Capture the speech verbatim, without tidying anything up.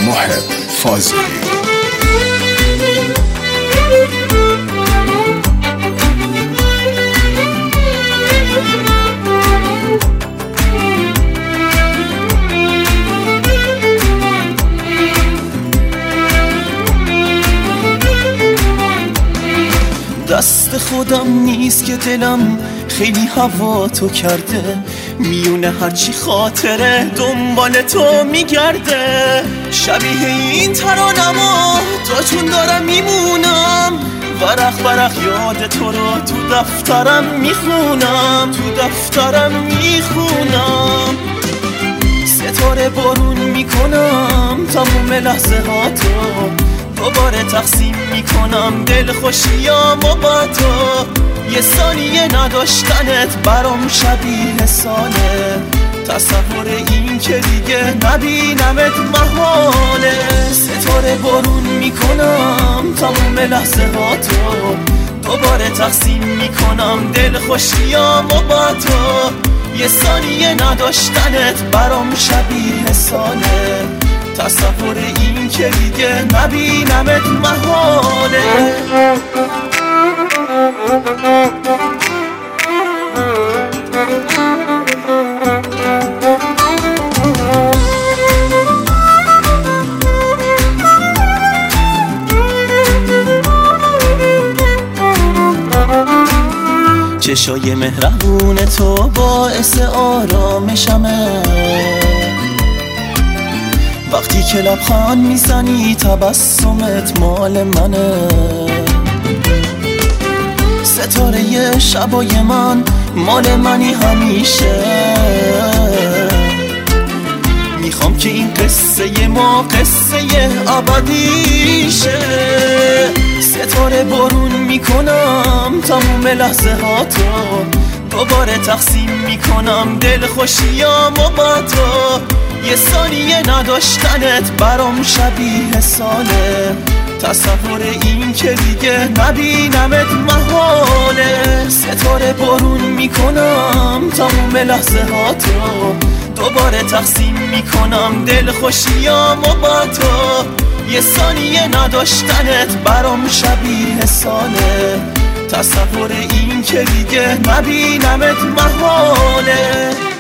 محب فاضلی. دست خودم نیست که دلم خیلی هوا تو کرده، میونه هرچی خاطره دنبال تو میگرده. شبیه این ترانما تا چون دارم میمونم، ورق ورق یاد تو رو تو دفترم میخونم، تو دفترم میخونم. ستاره بارون میکنم تموم لحظه ها تو، دوباره تقسیم میکنم دل خوشیامو با تو. یه ثانیه نداشتنت برام شبیه ساله، تصور این که دیگه نبینمت محاله. ستاره بارون میکنم تموم لحظه ها تو، دوباره تقسیم میکنم دل خوشیامو با تو. یه ثانیه نداشتنت برام شبیه ساله، تصور این که دیگه نبینمت محاله. چشای مهربون تو باعث آرامشمه، وقتی که لبخند میزنی تبسمت مال منه. ستاره شبای من مال منی همیشه، میخوام که این قصه ما قصه ابدیشه. ستاره بارون میکنم تموم لحظه ها تو، دوباره تقسیم میکنم دل خوشیامو با تو. یه ثانیه نداشتنت برام شبیه ساله، تصور این که دیگه نبینمت محاله. ستاره بارون میکنم تموم لحظه ها تو، دوباره تقسیم میکنم دل خوشیامو با تو. یه ثانیه نداشتنت برام شبیه ساله، تصور این که دیگه نبینمت محاله.